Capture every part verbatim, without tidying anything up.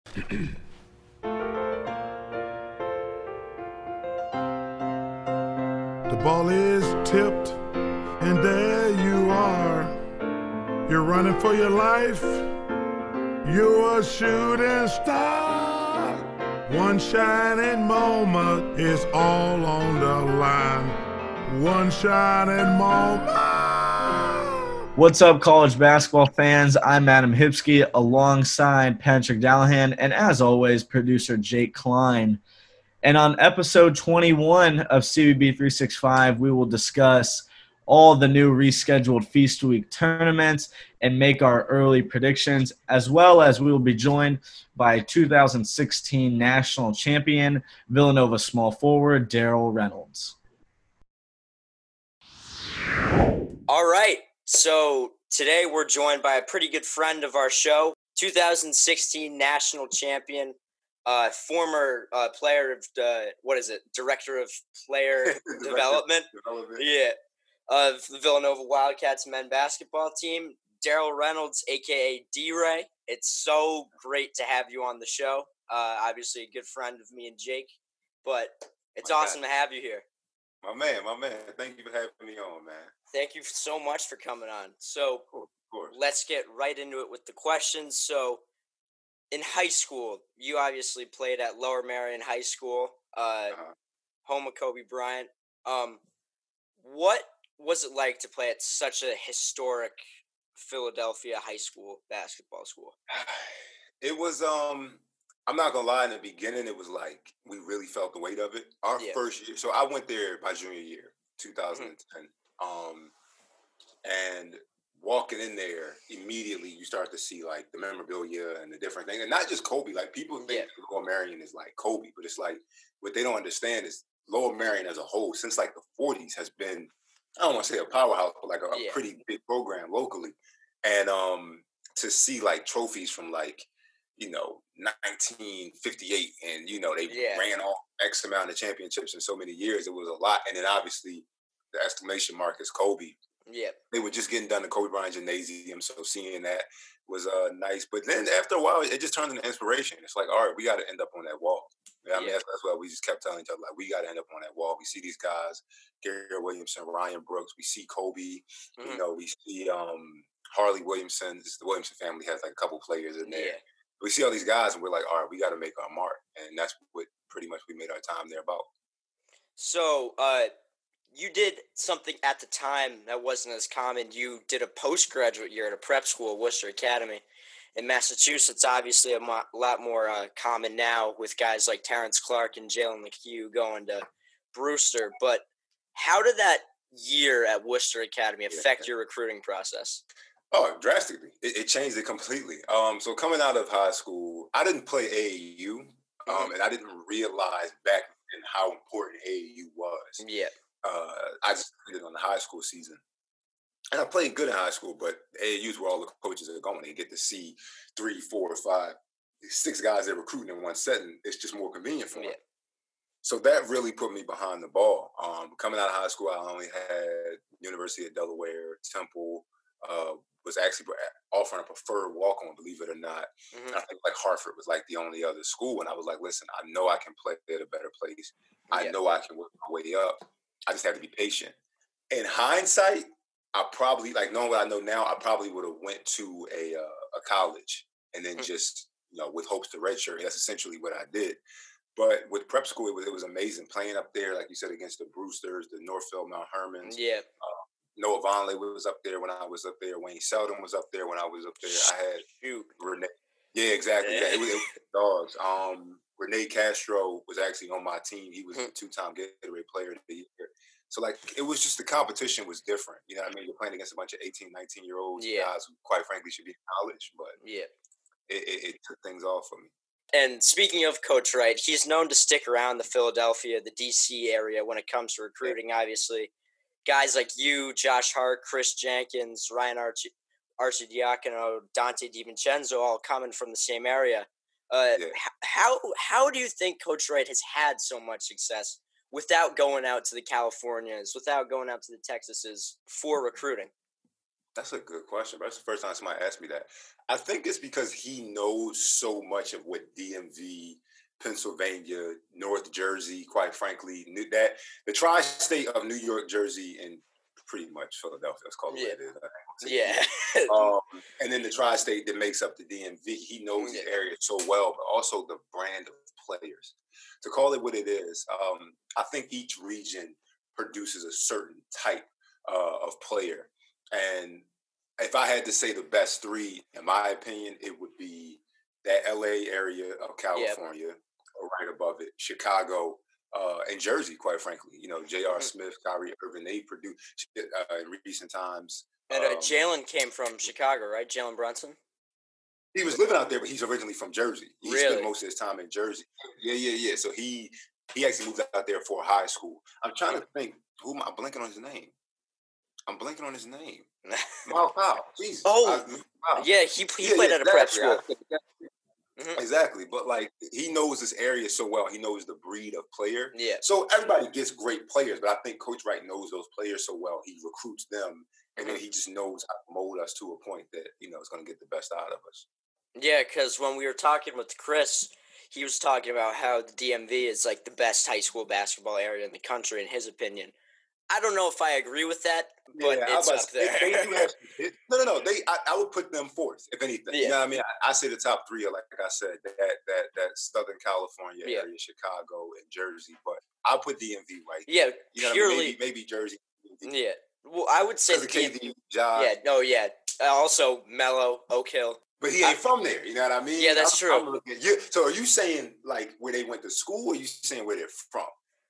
The ball is tipped, and there you are. You're running for your life. You're a shooting star. One shining moment is all on the line. One shining moment. What's up, college basketball fans? I'm Adam Hipsky alongside Patrick Dallahan, and as always, producer Jake Klein. And on episode twenty-one of C B B three sixty-five, we will discuss all the new rescheduled Feast Week tournaments and make our early predictions, as well as we will be joined by two thousand sixteen national champion Villanova small forward Darrell Reynolds. All right, so today we're joined by a pretty good friend of our show, two thousand sixteen national champion, uh, former uh, player of the, what is it, director of player development, development, yeah, of the Villanova Wildcats men basketball team, Darrell Reynolds, a k a. D-Ray. It's so great to have you on the show. Uh, obviously a good friend of me and Jake, but it's my awesome God. to have you here. My man, my man. Thank you for having me on, man. Thank you so much for coming on. So of course, of course. Let's get right into it with the questions. So in high school, you obviously played at Lower Merion High School, uh, uh-huh. home of Kobe Bryant. Um, what was it like to play at such a historic Philadelphia high school basketball school? It was, um, I'm not going to lie, in the beginning, it was like we really felt the weight of it. Our yeah. first year, so I went there my junior year, two thousand ten. Mm-hmm. Um, and walking in there, immediately you start to see like the memorabilia and the different things. And not just Kobe, like people think yeah. Lower Merion is like Kobe, but it's like what they don't understand is Lower Merion as a whole, since like the forties, has been, I don't want to say a powerhouse, but like a, yeah. a pretty big program locally. And um, to see like trophies from like, you know, nineteen fifty-eight, and you know, they yeah. ran off X amount of championships in so many years, it was a lot. And then obviously the exclamation mark is Kobe. Yeah, they were just getting done the Kobe Bryant Gymnasium, so seeing that was uh, nice. But then after a while, it just turned into inspiration. It's like, all right, we got to end up on that wall. You know I mean, yeah. that's, that's why we just kept telling each other, like, we got to end up on that wall. We see these guys, Gary Williamson, Ryan Brooks. We see Kobe. Mm-hmm. You know, we see um, Harley Williamson. The Williamson family has like a couple players in there. Yeah. We see all these guys, and we're like, all right, we got to make our mark. And that's what pretty much we made our time there about. So, uh, you did something at the time that wasn't as common. You did a postgraduate year at a prep school, Worcester Academy. In Massachusetts, obviously a mo- lot more uh, common now with guys like Terrence Clark and Jalen McHugh going to Brewster. But how did that year at Worcester Academy affect your recruiting process? Oh, drastically. It, it changed it completely. Um, so coming out of high school, I didn't play A A U, um, mm-hmm. and I didn't realize back then how important A A U was. Yeah. Uh, I just played on the high school season. And I played good in high school, but A A U's where all the coaches are going. They get to see three, four, five, six guys they're recruiting in one setting. It's just more convenient for them. Yeah. So that really put me behind the ball. Um, coming out of high school, I only had University of Delaware, Temple, uh, was actually offering a preferred walk-on, believe it or not. Mm-hmm. I think like Hartford was like the only other school. And I was like, listen, I know I can play at a better place. I yeah. know I can work my way up. I just have to be patient. In hindsight, I probably, like knowing what I know now, I probably would have went to a uh, a college and then mm-hmm. just, you know, with hopes to redshirt. That's essentially what I did. But with prep school, it was, it was amazing playing up there, like you said, against the Brewsters, the Northfield Mount Hermans. Yeah. Uh, Noah Vonleh was up there when I was up there. Wayne Selden was up there when I was up there. I had Shoot. Renee. Yeah, exactly. Yeah. It, was, it was dogs. Um, Renee Castro was actually on my team. He was a two-time Gatorade Player of the Year. So, like, it was just the competition was different. You know what I mean? You're playing against a bunch of eighteen, nineteen-year-olds, yeah. guys who, quite frankly, should be in college. But yeah, it, it, it took things off for me. And speaking of Coach Wright, he's known to stick around the Philadelphia, the D C area when it comes to recruiting, yeah. obviously. Guys like you, Josh Hart, Chris Jenkins, Ryan Archie, Arcidiacono, Dante DiVincenzo, all coming from the same area. Uh, yeah. How how do you think Coach Wright has had so much success without going out to the Californias, without going out to the Texases for recruiting? That's a good question, but that's the first time somebody asked me that. I think it's because he knows so much of what D M V, Pennsylvania, North Jersey, quite frankly, that the tri-state of New York, Jersey, and pretty much Philadelphia. Let's call it yeah. what it is. Yeah. um, and then the tri-state that makes up the D M V. He knows yeah. the area so well, but also the brand of players. To call it what it is, um, I think each region produces a certain type uh, of player. And if I had to say the best three, in my opinion, it would be that L A area of California, yep. or right above it, Chicago, uh, and Jersey, quite frankly. You know, J R. Mm-hmm. Smith, Kyrie Irving, they produced uh, in recent times. And uh, um, Jalen came from Chicago, right? Jalen Brunson? He was living out there, but he's originally from Jersey. He really? spent most of his time in Jersey. Yeah, yeah, yeah. So he he actually moved out there for high school. I'm trying to think, who am I blanking on his name? I'm blanking on his name. Miles Powell. Jesus. Oh, I, wow. yeah, he, he yeah, played yeah, at a prep school. Exactly. Mm-hmm. Exactly. But, like, he knows this area so well. He knows the breed of player. Yeah. So everybody gets great players, but I think Coach Wright knows those players so well. He recruits them, and mm-hmm. then he just knows how to mold us to a point that, you know, is going to get the best out of us. Yeah, because when we were talking with Chris, he was talking about how the D M V is, like, the best high school basketball area in the country, in his opinion. I don't know if I agree with that, but yeah, it's up there. They, they do have, it, no, no, no. They, I, I would put them fourth, if anything. Yeah. You know what I mean? I, I say the top three are, like, like I said, that that that Southern California yeah. area, Chicago and Jersey. But I'll put D M V right there. Yeah, you know purely. I mean? maybe, maybe Jersey. Yeah. Well, I would say the K D, Josh. Yeah, no, yeah. Uh, also, Mello, Oak Hill. But he ain't I, from there, you know what I mean? Yeah, that's I'm, true. I'm looking, you, so are you saying, like, where they went to school, or are you saying where they're from?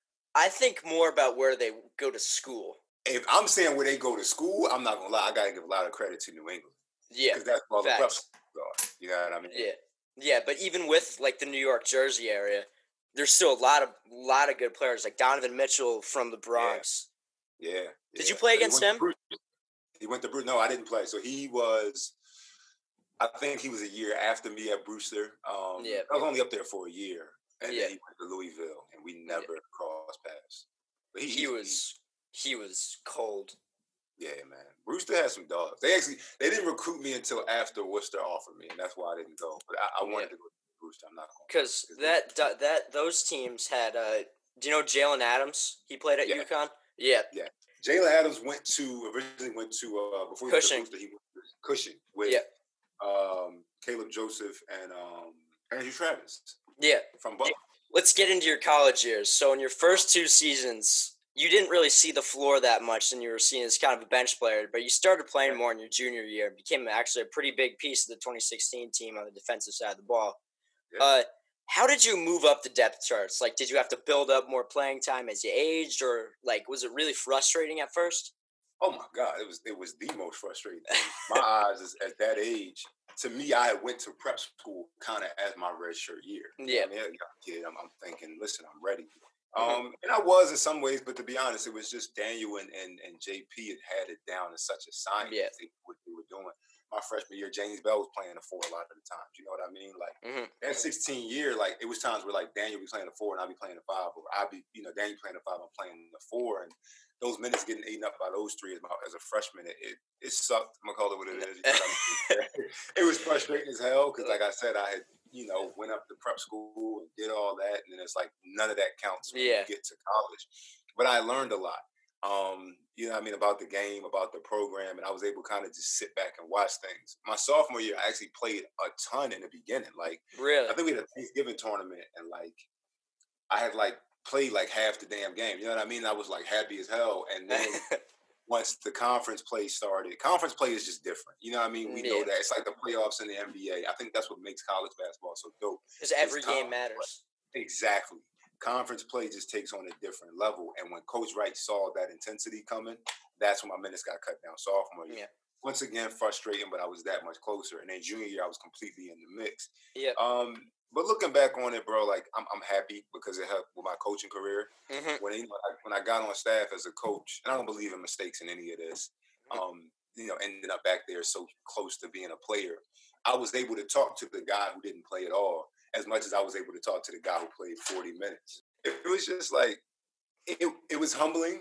I think more about where they go to school. If I'm saying where they go to school, I'm not going to lie. I got to give a lot of credit to New England. Yeah, because that's all the prep schools are. You know what I mean? Yeah. Yeah, but even with, like, the New York, Jersey area, there's still a lot of lot of good players, like Donovan Mitchell from the Bronx. Yeah. yeah Did yeah. you play against he him? He went to Brewster. No, I didn't play. So he was... I think he was a year after me at Brewster. Um, yeah. I was only up there for a year. And yeah. then he went to Louisville, and we never yeah. crossed paths. But he, he was he was cold. Yeah, man. Brewster had some dogs. They actually they didn't recruit me until after Worcester offered me, and that's why I didn't go. But I, I wanted yeah. to go to Brewster. I'm not going. Because that that those teams had. Uh, do you know Jalen Adams? He played at yeah. UConn. Yeah. Yeah. Jalen Adams went to originally went to uh, before he Cushing. went to Brewster, he went to Cushing with. Yeah. Um, Caleb Joseph and um, Andrew Travis. Yeah. From Buffalo. Let's get into your college years. So in your first two seasons, you didn't really see the floor that much, and you were seen as kind of a bench player, but you started playing more in your junior year, became actually a pretty big piece of the twenty sixteen team on the defensive side of the ball. Yeah. Uh, how did you move up the depth charts? Like, did you have to build up more playing time as you aged, or, like, was it really frustrating at first? Oh my God, it was it was the most frustrating thing. My eyes is at that age. To me, I went to prep school kind of as my redshirt year. Yeah, I mean, young kid, I'm, I'm thinking, listen, I'm ready. Um, and I was in some ways, but to be honest, it was just Daniel and and, and J P had had it down to such a science. Yeah. They, what they were doing. My freshman year, James Bell was playing the four a lot of the times. You know what I mean? Like mm-hmm. that sixteen year, like it was times where like Daniel be playing the four and I'd be playing the five, or I'd be, you know, Daniel playing the five, I'm playing the four, and those minutes getting eaten up by those three as, my, as a freshman, it, it it sucked. I'm gonna call it what it is. You know what I mean? It was frustrating as hell because, like I said, I had you know went up to prep school and did all that, and then it's like none of that counts when yeah. you get to college. But I learned a lot. Um, you know what I mean, about the game, about the program, and I was able to kind of just sit back and watch things. My sophomore year, I actually played a ton in the beginning. Like, really? I think we had a Thanksgiving tournament, and like, I had like played like half the damn game. You know what I mean? I was like happy as hell. And then once the conference play started, conference play is just different. You know what I mean? We yeah. know that it's like the playoffs in the N B A. I think that's what makes college basketball so dope. Because every game matters. Play. Exactly. Conference play just takes on a different level. And when Coach Wright saw that intensity coming, that's when my minutes got cut down sophomore year. Yeah. Once again, frustrating, but I was that much closer. And then junior year, I was completely in the mix. Yeah. Um, but looking back on it, bro, like I'm, I'm happy because it helped with my coaching career. Mm-hmm. When you know, I, when I got on staff as a coach, and I don't believe in mistakes in any of this. Um, you know, ended up back there so close to being a player, I was able to talk to the guy who didn't play at all as much as I was able to talk to the guy who played forty minutes. It, it was just like, it, it was humbling,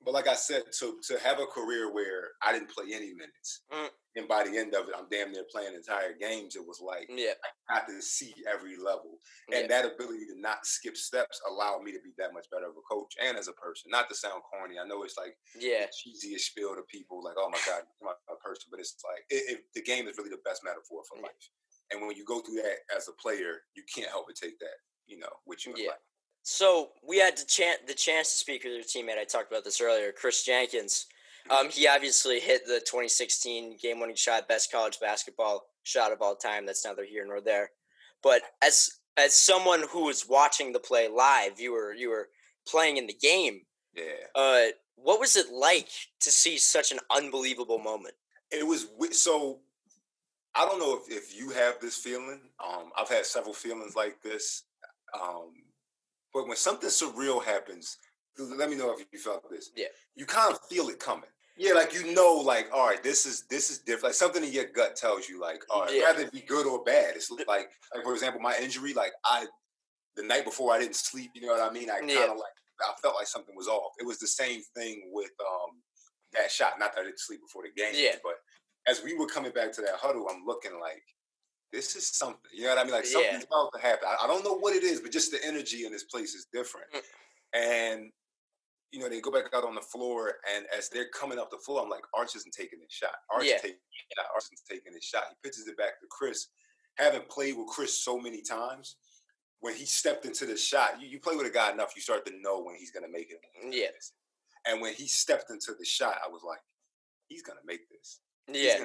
But like I said, to to have a career where I didn't play any minutes, mm. and by the end of it, I'm damn near playing entire games. It was like yeah. I had to see every level, and yeah. that ability to not skip steps allowed me to be that much better of a coach and as a person. Not to sound corny, I know it's like yeah, the cheesiest spiel to people, like, oh my God, I'm a person, but it's like it, it, the game is really the best metaphor for life. And when you go through that as a player, you can't help but take that, you know, with you in yeah. life. So we had the chance, the chance to speak with your teammate. I talked about this earlier, Chris Jenkins. Um, he obviously hit the twenty sixteen game-winning shot, best college basketball shot of all time. That's neither here nor there. But as as someone who was watching the play live, you were you were playing in the game. Yeah. Uh, what was it like to see such an unbelievable moment? It was so. I don't know if, if you have this feeling. Um, I've had several feelings like this. Um, but when something surreal happens, let me know if you felt this. Yeah. You kind of feel it coming. Yeah, like you know, like, all right, this is this is different. Like something in your gut tells you, like, all right, yeah. rather it be good or bad. It's like, like, for example, my injury, like I, the night before I didn't sleep, you know what I mean? I kind of yeah. like, I felt like something was off. It was the same thing with um, that shot. Not that I didn't sleep before the game, yeah. but as we were coming back to that huddle, I'm looking like, this is something. You know what I mean? Like something's yeah. about to happen. I, I don't know what it is, but just the energy in this place is different. Mm. And, you know, they go back out on the floor, and as they're coming up the floor, I'm like, Arch isn't taking this shot. Arch yeah. is taking this shot. Arch isn't taking this shot. He pitches it back to Chris. Having played with Chris so many times, when he stepped into the shot, you, you play with a guy enough, you start to know when he's going to make it. Yeah. And when he stepped into the shot, I was like, he's going to make this. Yeah.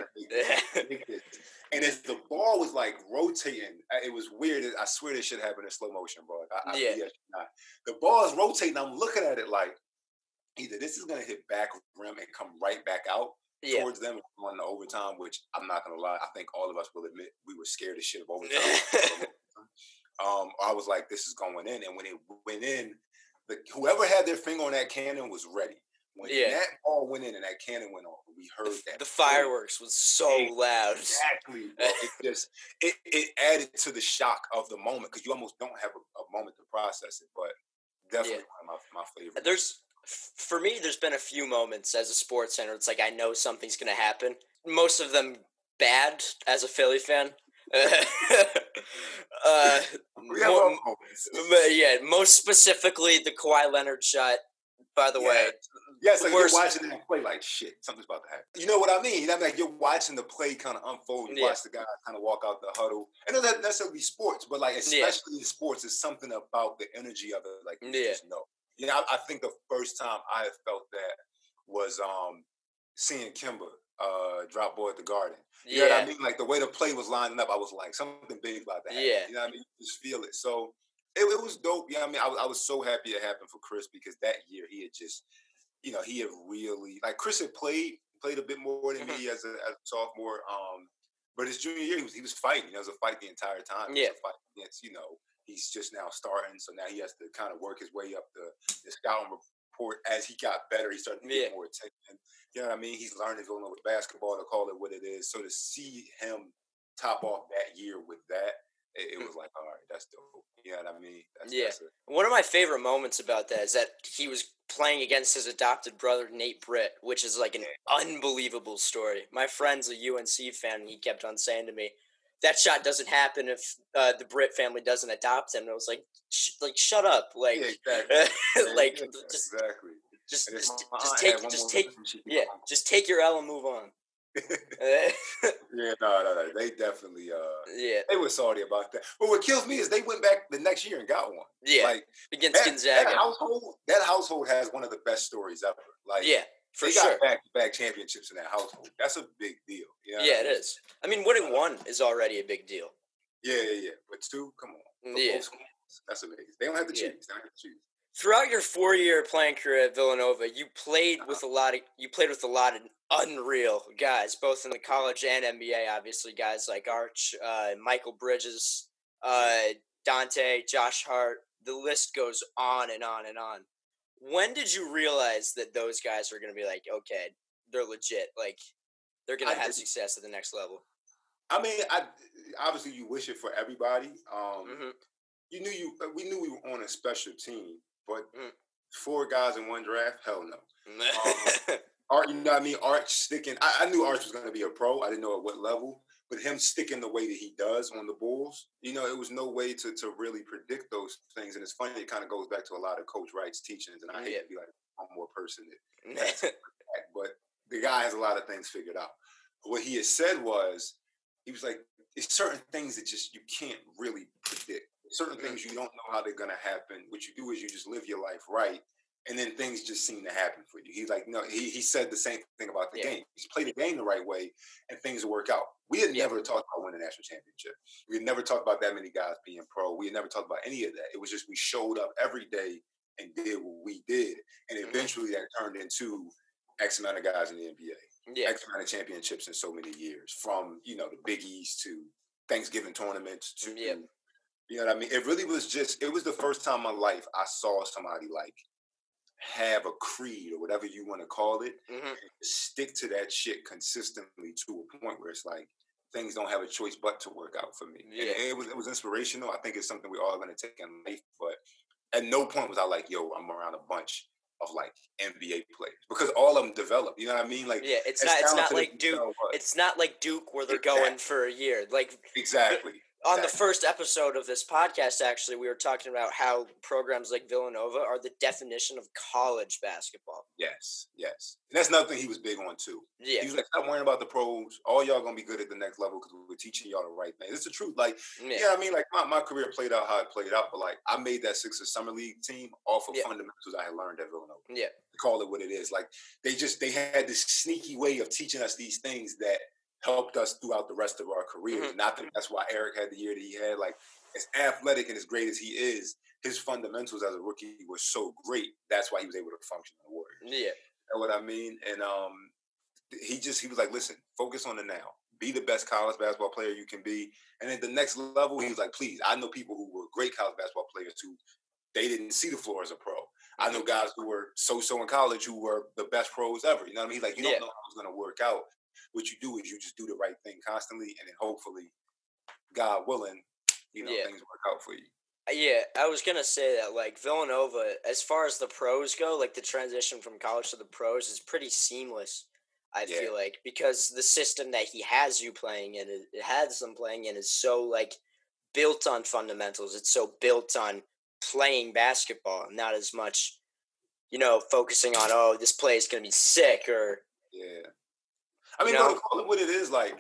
And as the ball was like rotating, it was weird. I swear this shit happened in slow motion, bro. I, I, yeah. Not. The ball is rotating. I'm looking at it like either this is going to hit back rim and come right back out yeah. towards them on the overtime, which I'm not going to lie. I think all of us will admit we were scared as shit of overtime. um, I was like, this is going in. And when it went in, the, whoever had their finger on that cannon was ready. When yeah. that ball went in and that cannon went off, we heard the, that. The fireworks was so exactly, loud. Exactly. It just it, it added to the shock of the moment because you almost don't have a, a moment to process it. But definitely yeah. one of my, my favorites. There's for me, there's been a few moments as a sports center. It's like I know something's going to happen. Most of them bad as a Philly fan. uh, more, yeah, most specifically the Kawhi Leonard shot. By the yeah. way, yes, like you're watching them play like shit. Something's about to happen. You know what I mean? I mean, like you're watching the play kind of unfold. You yeah. watch the guys kind of walk out the huddle. And it doesn't necessarily be sports, but like especially yeah. in sports, it's something about the energy of it. Like you yeah. just know. You know, I, I think the first time I felt that was um, seeing Kimba uh, drop ball at the Garden. You yeah. know what I mean? Like the way the play was lining up, I was like, something big about that. Yeah. You know what I mean? You just feel it. So. It, it was dope. You know what I mean? I was, I was so happy it happened for Chris because that year he had just, you know, he had really, like Chris had played, played a bit more than me as a, as a sophomore. Um, but his junior year, he was, he was fighting. It was a fight the entire time. Yeah. It was a fight against, you know, he's just now starting. So now he has to kind of work his way up the, the scouting report. As he got better, he started to get yeah. more attention. You know what I mean? He's learning going on with basketball to call it what it is. So to see him top off that year with that, it, it was like, all right, that's dope. You know what I mean? That's, yeah. That's a, One of my favorite moments about that is that he was playing against his adopted brother, Nate Britt, which is like an yeah. unbelievable story. My friend's a U N C fan, and he kept on saying to me, that shot doesn't happen if uh, the Britt family doesn't adopt him. And I was like, sh- like shut up. Like, yeah, exactly. like yeah, just, exactly. just, just, just take, just take, yeah, just take your L and move on. yeah, no, no, no. They definitely, uh, yeah, they were salty about that. But what kills me is they went back the next year and got one. Yeah, like against that, Gonzaga. That household, that household has one of the best stories ever. Like, yeah, for they sure. got back-to-back championships in that household. That's a big deal. You know yeah, I mean? It is. I mean, winning one is already a big deal. Yeah, yeah, yeah. But two, come on. Yeah, that's amazing. They don't have to choose. Yeah. They don't have to choose. Throughout your four-year playing career at Villanova, you played with a lot of you played with a lot of unreal guys, both in the college and N B A. Obviously, guys like Arch, uh, Michael Bridges, uh, Dante, Josh Hart. The list goes on and on and on. When did you realize that those guys are going to be like, okay, they're legit, like they're going to have success at the next level? I mean, I obviously you wish it for everybody. Um, mm-hmm. You knew you we knew we were on a special team. But mm. four guys in one draft, hell no. Um, Art, you know what I mean? Arch sticking. I, I knew Arch was going to be a pro. I didn't know at what level. But him sticking the way that he does on the Bulls, you know, it was no way to to really predict those things. And it's funny, it kind of goes back to a lot of Coach Wright's teachings. And I hate yeah. to be like one more person that, that but the guy has a lot of things figured out. What he had said was, he was like, it's certain things that just you can't really predict. Certain mm-hmm. things you don't know how they're going to happen. What you do is you just live your life right. And then things just seem to happen for you. He's like, no, he he said the same thing about the yeah. game. He's played the game the right way, and things will work out. We had yeah. never talked about winning a national championship. We had never talked about that many guys being pro. We had never talked about any of that. It was just we showed up every day and did what we did. And eventually that turned into X amount of guys in the N B A. Yeah. X amount of championships in so many years. From, you know, the Big East to Thanksgiving tournaments to, yeah. you know what I mean? It really was just, it was the first time in my life I saw somebody like, have a creed or whatever you want to call it, mm-hmm. and stick to that shit consistently to a point where it's like things don't have a choice but to work out for me. Yeah. And it was it was inspirational. I think it's something we all are going to take in life. But at no point was I like, yo, I'm around a bunch of like N B A players because all of them develop. You know what I mean? Like, yeah, it's not it's not like Duke. It's not like Duke where they're exactly. going for a year. Like exactly. On exactly. the first episode of this podcast, actually, we were talking about how programs like Villanova are the definition of college basketball. Yes, yes. And that's another thing he was big on, too. Yeah. He was like, stop worrying about the pros. All y'all going to be good at the next level because we're teaching y'all the right thing. It's the truth. Like, yeah, yeah I mean, like, my, my career played out how it played out, but, like, I made that Sixers Summer League team off of yeah. fundamentals I had learned at Villanova. Yeah. To call it what it is. Like, they just, they had this sneaky way of teaching us these things that helped us throughout the rest of our careers. Mm-hmm. And I think that's why Eric had the year that he had. Like, as athletic and as great as he is, his fundamentals as a rookie were so great. That's why he was able to function in the Warriors. Yeah. You know what I mean? And um, he just, he was like, listen, focus on the now. Be the best college basketball player you can be. And at the next level, he was like, please, I know people who were great college basketball players who they didn't see the floor as a pro. I know guys who were so-so in college who were the best pros ever. You know what I mean? Like, you don't yeah. know how it's going to work out. What you do is you just do the right thing constantly, and then hopefully, God willing, you know, yeah. things work out for you. Yeah, I was going to say that, like, Villanova, as far as the pros go, like, the transition from college to the pros is pretty seamless, I yeah. feel like, because the system that he has you playing in, it has them playing in, is so, like, built on fundamentals. It's so built on playing basketball, not as much, you know, focusing on, oh, this play is going to be sick, or... Yeah. I mean, you know? But call it what it is. Like,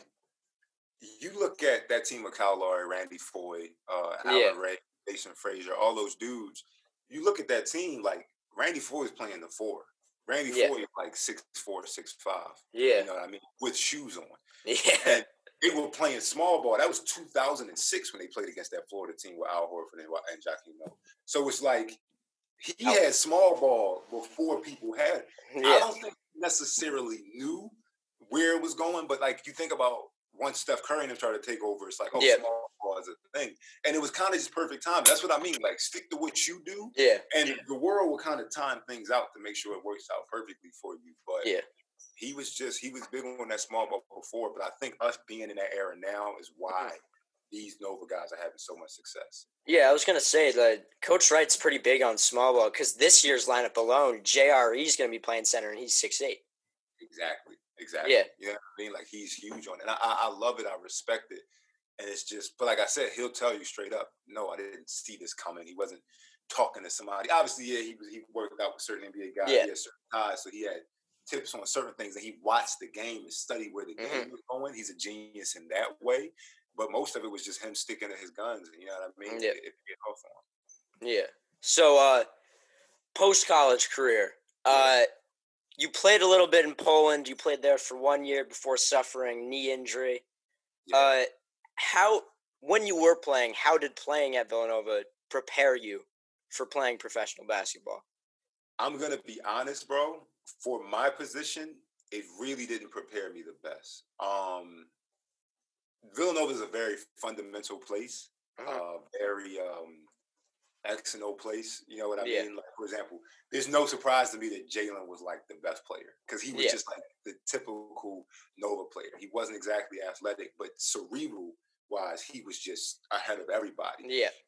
you look at that team of Kyle Lowry, Randy Foye, uh, Alan yeah. Ray, Jason Frazier, all those dudes. You look at that team, like, Randy Foye is playing the four. Randy yeah. Foye is like six four, six five. Yeah. You know what I mean? With shoes on. Yeah. And they were playing small ball. That was two thousand six when they played against that Florida team with Al Horford and, and Joakim Noah. So it's like, he Al- had small ball before people had it. Yeah. I don't think he necessarily knew where it was going, but like you think about once Steph Curry and them tried to take over, it's like, oh, yeah. small ball is a thing. And it was kind of just perfect time. That's what I mean. Like, stick to what you do. Yeah. And the world will kind of time things out to make sure it works out perfectly for you. But yeah. he was just, he was big on that small ball before, but I think us being in that era now is why these Nova guys are having so much success. Yeah, I was going to say that Coach Wright's pretty big on small ball because this year's lineup alone, J R E is going to be playing center and he's six eight. Exactly. Exactly. Yeah. You know what I mean? Like, he's huge on it. And I, I love it. I respect it. And it's just, but like I said, he'll tell you straight up, no, I didn't see this coming. He wasn't talking to somebody. Obviously, yeah, he was, he worked out with certain N B A guys. Yeah. He had certain ties, so he had tips on certain things, and he watched the game and studied where the mm-hmm. game was going. He's a genius in that way. But most of it was just him sticking to his guns. You know what I mean? Yeah. It, it paid off for him. Yeah. So, uh, post-college career, uh, yeah. you played a little bit in Poland. You played there for one year before suffering knee injury. Yeah. Uh, how, when you were playing, how did playing at Villanova prepare you for playing professional basketball? I'm going to be honest, bro. For my position, it really didn't prepare me the best. Um, Villanova is a very fundamental place, mm-hmm. uh, very um, X and O place. You know what I yeah. mean? Like, for example, there's no surprise to me that Jalen was like the best player because he was yeah. just like the typical Nova player. He wasn't exactly athletic, but cerebral wise, he was just ahead of everybody. Yeah.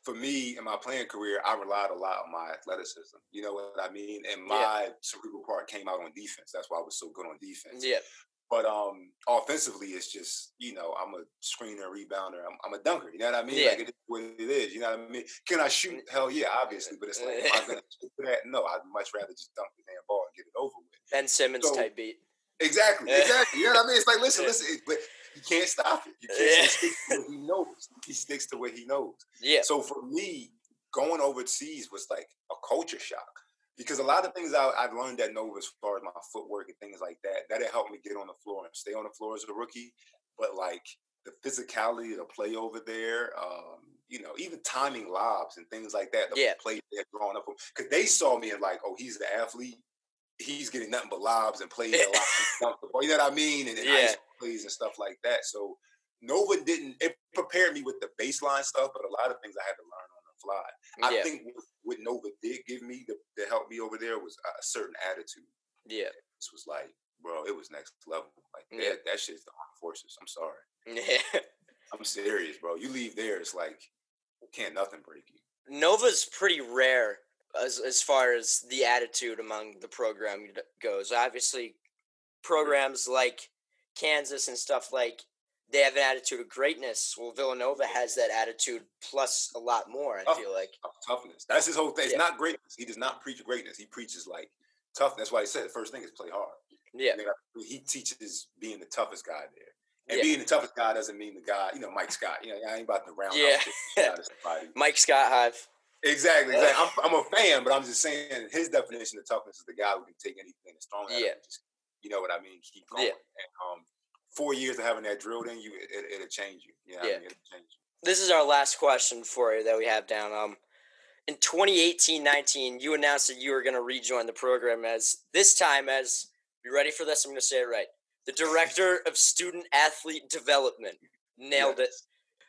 for me in my playing career, I relied a lot on my athleticism. You know what I mean? And my yeah. cerebral part came out on defense. That's why I was so good on defense. Yeah. But um, offensively, it's just, you know, I'm a screener, rebounder. I'm, I'm a dunker. You know what I mean? Yeah. Like, it is what it is. You know what I mean? Can I shoot? Hell yeah, obviously. But it's like, am I going to shoot for that? No, I'd much rather just dunk the damn ball and get it over with. Ben Simmons so, type beat. Exactly, exactly. You know what I mean? It's like, listen, listen, it, but you can't stop it. You can't yeah. stick to what he knows. He sticks to what he knows. Yeah. So for me, going overseas was like a culture shock. Because a lot of things I, I've learned at Nova as far as my footwork and things like that, that helped me get on the floor and stay on the floor as a rookie. But like the physicality of the play over there, um, you know, even timing lobs and things like that, the yeah. play they had grown up with. Because they saw me and like, oh, he's the athlete. He's getting nothing but lobs and plays a lot. You know what I mean? And, and yeah. ice plays and stuff like that. So Nova didn't, it prepared me with the baseline stuff, but a lot of things I had to learn on the fly. I yeah. think what, what Nova did give me to, to help me over there was a certain attitude. Yeah. This was like, bro, it was next level. Like, yeah. that, that shit's the armed forces. I'm sorry. Yeah. I'm serious, bro. You leave there, it's like, can't nothing break you. Nova's pretty rare as as far as the attitude among the program goes. Obviously, programs like Kansas and stuff like, they have an attitude of greatness. Well, Villanova has that attitude plus a lot more, I toughness, feel like. Toughness. That's his whole thing. It's yeah. not greatness. He does not preach greatness. He preaches like toughness. That's why he said the first thing is play hard. Yeah. He teaches being the toughest guy there. And yeah. being the toughest guy doesn't mean the guy, you know, Mike Scott. You know, I ain't about to round yeah. out somebody. Mike Scott Hive. Exactly, exactly. I'm, I'm a fan, but I'm just saying his definition of toughness is the guy who can take anything that's thrown at yeah. him. Just, you know what I mean? Keep going. Yeah. And, um, four years of having that drilled in you, it, it, it'll change you. You know what yeah. I mean? It'll change you. This is our last question for you that we have down. Um, in twenty eighteen nineteen, you announced that you were going to rejoin the program as, this time as, you ready for this? I'm going to say it right. The Director of Student Athlete Development. Nailed yes.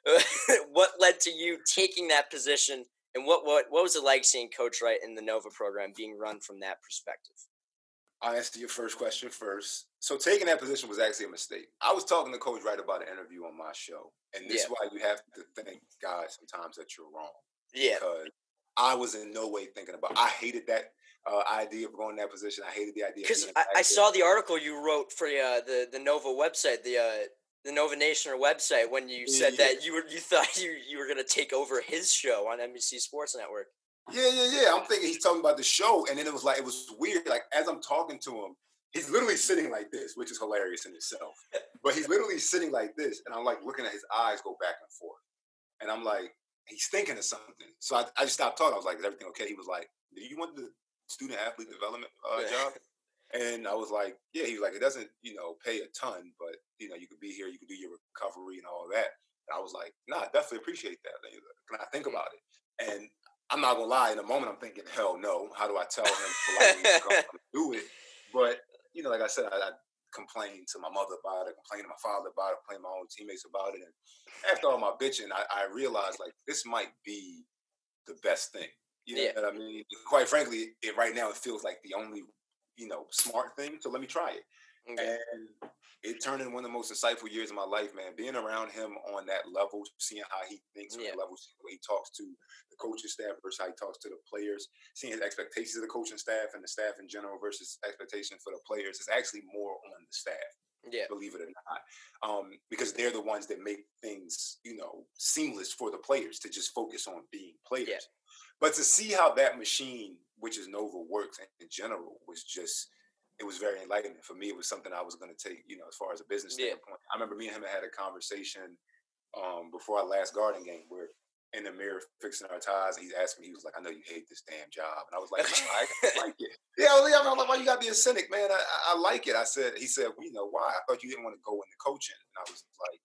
it. What led to you taking that position, and what, what, what was it like seeing Coach Wright in the Nova program being run from that perspective? I'll answer your first question first. So taking that position was actually a mistake. I was talking to Coach Wright about an interview on my show, and this yeah. is why you have to thank God sometimes that you're wrong. Yeah. Because I was in no way thinking about, I hated that uh, idea of going in that position. I hated the idea. Because I, I saw the article you wrote for uh, the, the Nova website, the uh, the Nova Nationer website, when you said yeah. that you were you thought you, you were going to take over his show on N B C Sports Network. Yeah, yeah, yeah. I'm thinking he's talking about the show, and then it was like, it was weird. Like, as I'm talking to him, he's literally sitting like this, which is hilarious in itself. But he's literally sitting like this, and I'm like looking at his eyes go back and forth. And I'm like, he's thinking of something. So I, I just stopped talking. I was like, is everything okay? He was like, do you want the student athlete development uh, job? And I was like, yeah. He was like, it doesn't, you know, pay a ton, but, you know, you could be here, you could do your recovery and all that. And I was like, nah, I definitely appreciate that. Can I think about it? And I'm not gonna lie, in a moment I'm thinking, hell no. How do I tell him politely to come do it? But, you know, like I said, I, I complained to my mother about it, complained to my father about it, complained to my own teammates about it. And after all my bitching, I, I realized, like, this might be the best thing. You know yeah. what I mean? Quite frankly, it, right now it feels like the only, you know, smart thing. So let me try it. Okay. And it turned into one of the most insightful years of my life, man. Being around him on that level, seeing how he thinks on yeah. that level, seeing the way he talks to the coaching staff versus how he talks to the players, seeing his expectations of the coaching staff and the staff in general versus expectations for the players is actually more on the staff. Yeah. Believe it or not. Um, because they're the ones that make things, you know, seamless for the players to just focus on being players. Yeah. But to see how that machine, which is Nova, works in general was just, it was very enlightening. For me, it was something I was going to take, you know, as far as a business yeah. standpoint. I remember me and him had a conversation um, before our last Garden game where in the mirror fixing our ties, and he's asking me, he was like, I know you hate this damn job. And I was like, no, I like it. Yeah, I was like, why you got to be a cynic, man? I, I like it. I said, he said, well, you know, why? I thought you didn't want to go into coaching. And I was like,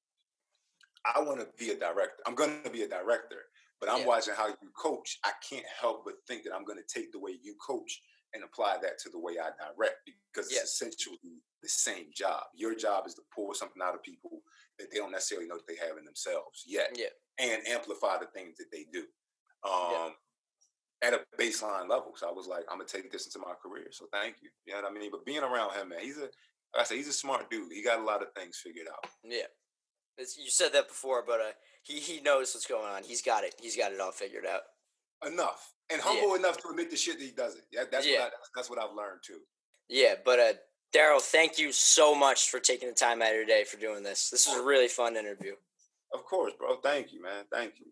I want to be a director. I'm going to be a director. But I'm yeah. watching how you coach. I can't help but think that I'm going to take the way you coach and apply that to the way I direct, because yeah. it's essentially the same job. Your job is to pull something out of people that they don't necessarily know that they have in themselves yet, yeah. and amplify the things that they do um, yeah. at a baseline level. So I was like, I'm going to take this into my career. So thank you. You know what I mean? But being around him, man, he's a, like I said, he's a smart dude. He got a lot of things figured out. Yeah. It's, you said that before, but uh, he he knows what's going on. He's got it. He's got it all figured out. Enough and humble Yeah. enough to admit the shit that he doesn't. Yeah, that's Yeah. what I, that's what I've learned too. Yeah, but uh, Daryl, thank you so much for taking the time out of your day for doing this. This was a really fun interview. Of course, bro. Thank you, man. Thank you.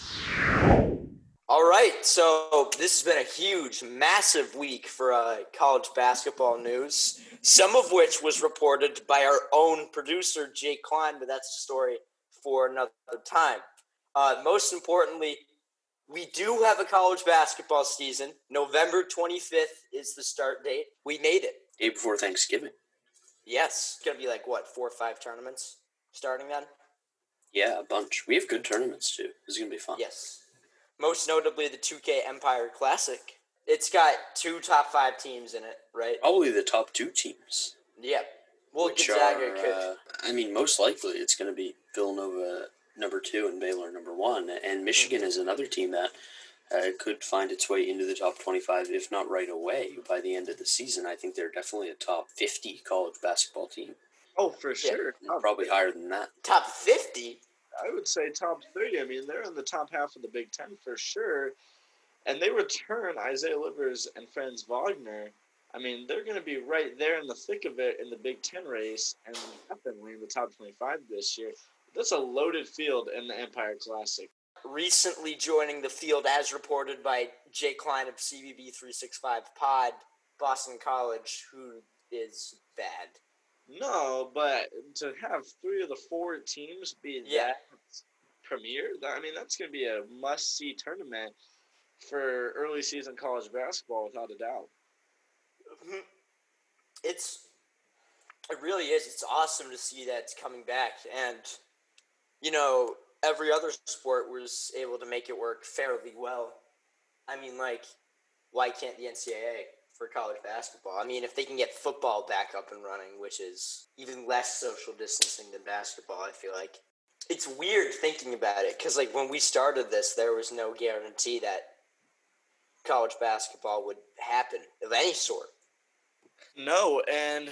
All right, so this has been a huge, massive week for uh, college basketball news, some of which was reported by our own producer, Jake Klein, but that's a story for another time. Uh, most importantly, we do have a college basketball season. November twenty-fifth is the start date. We made it. Day before Thanksgiving. Yes. It's going to be like, what, four or five tournaments starting then? Yeah, a bunch. We have good tournaments, too. This is going to be fun. Yes. Most notably, the two K Empire Classic. It's got two top five teams in it, right? Probably the top two teams. Yeah. Well, which Gonzaga are, could. uh, I mean, most likely it's going to be Villanova number two and Baylor number one. And Michigan mm-hmm. is another team that uh, could find its way into the top twenty-five, if not right away, by the end of the season. I think they're definitely a top fifty college basketball team. Oh, for sure. Yeah, probably higher than that. Top fifty? I would say top thirty. I mean, they're in the top half of the Big Ten for sure. And they return Isaiah Livers and Franz Wagner. I mean, they're going to be right there in the thick of it in the Big Ten race and definitely in the top twenty-five this year. That's a loaded field in the Empire Classic. Recently joining the field, as reported by Jay Klein of C B B three sixty-five Pod, Boston College, who is bad. No, but to have three of the four teams be yeah. that premier, I mean, that's going to be a must-see tournament for early season college basketball, without a doubt. It's, it really is. It's awesome to see that it's coming back. And, you know, every other sport was able to make it work fairly well. I mean, like, why can't the N C double A for college basketball? I mean, if they can get football back up and running, which is even less social distancing than basketball, I feel like. It's weird thinking about it, because, like, when we started this, there was no guarantee that college basketball would happen of any sort. No, and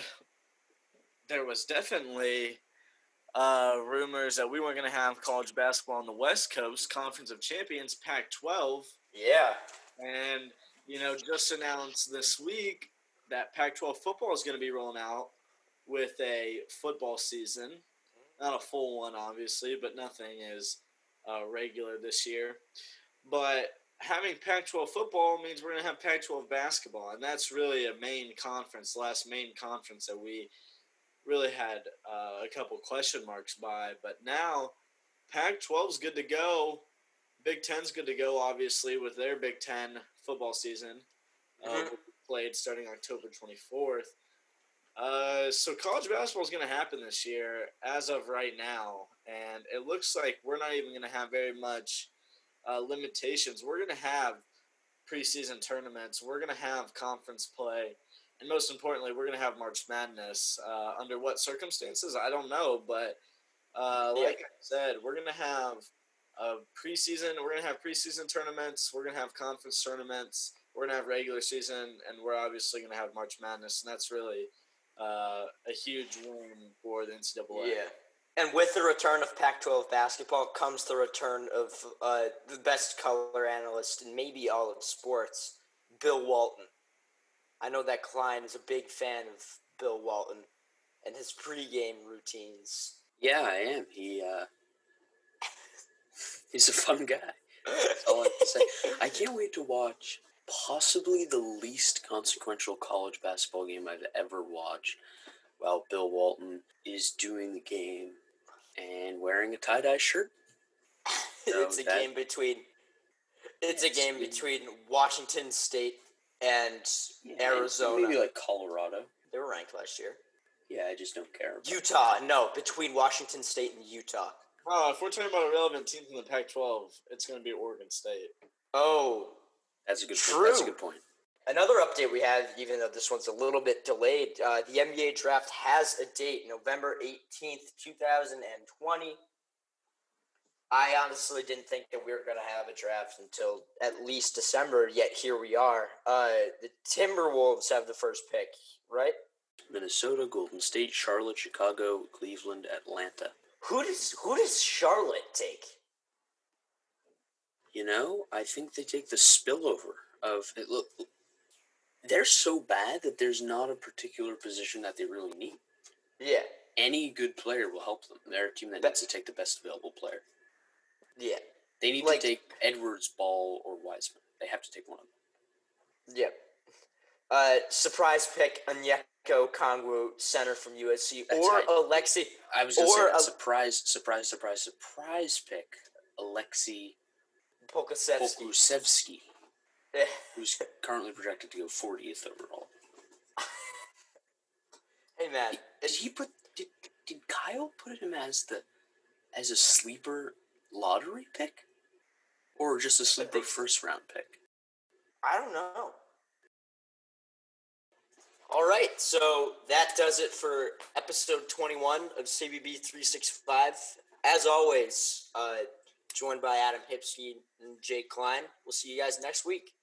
there was definitely uh, rumors that we weren't going to have college basketball on the West Coast, Conference of Champions, Pac twelve. Yeah. And, you know, just announced this week that Pac twelve football is going to be rolling out with a football season. Not a full one, obviously, but nothing is uh, regular this year. But having Pac twelve football means we're going to have Pac twelve basketball, and that's really a main conference, the last main conference that we really had uh, a couple question marks by. But now Pac twelve is good to go. Big Ten's good to go, obviously, with their Big Ten football season. Uh, mm-hmm. Played starting October twenty-fourth. Uh, so college basketball is going to happen this year as of right now, and it looks like we're not even going to have very much uh, limitations. We're going to have preseason tournaments. We're going to have conference play, and most importantly, we're going to have March Madness. Uh, under what circumstances, I don't know, but uh, like yeah. I said, we're going to have a preseason. We're going to have preseason tournaments. We're going to have conference tournaments. We're going to have regular season, and we're obviously going to have March Madness, and that's really Uh, a huge win for the N C double A. Yeah. And with the return of Pac twelve basketball comes the return of uh, the best color analyst in maybe all of sports, Bill Walton. I know that Klein is a big fan of Bill Walton and his pregame routines. Yeah, I am. He, uh, he's a fun guy. That's all I have to say. I can't wait to watch possibly the least consequential college basketball game I've ever watched while Bill Walton is doing the game and wearing a tie-dye shirt. So it's a that, game between it's a game between Washington State and yeah, Arizona. Maybe like Colorado. They were ranked last year. Yeah, I just don't care. About Utah, that. no, between Washington State and Utah. Oh, if we're talking about a relevant team from the Pac twelve, it's going to be Oregon State. Oh, That's a good True. point. That's a good point. Another update we have, even though this one's a little bit delayed, uh, the N B A draft has a date, November eighteenth, twenty twenty. I honestly didn't think that we were going to have a draft until at least December, yet here we are. Uh, the Timberwolves have the first pick, right? Minnesota, Golden State, Charlotte, Chicago, Cleveland, Atlanta. Who does who does Charlotte take? You know, I think they take the spillover of it. Look, they're so bad that there's not a particular position that they really need. Yeah. Any good player will help them. They're a team that needs to take the best available player. Yeah. They need Like, to take Edwards, Ball, or Wiseman. They have to take one of them. Yeah. Uh, surprise pick, Onyeka Okongwu, center from U S C, That's or right. Alexi. I was going to say Or that. a- surprise, surprise, surprise, surprise pick, Alexei Pokusevski. Pokusevski, Eh, who's currently projected to go fortieth overall. hey man, Did he put? Did, did Kyle put him as the as a sleeper lottery pick, or just a sleeper think so. first round pick? I don't know. All right, so that does it for episode twenty-one of C B B three sixty-five. As always, uh, joined by Adam Hipsky and Jake Klein. We'll see you guys next week.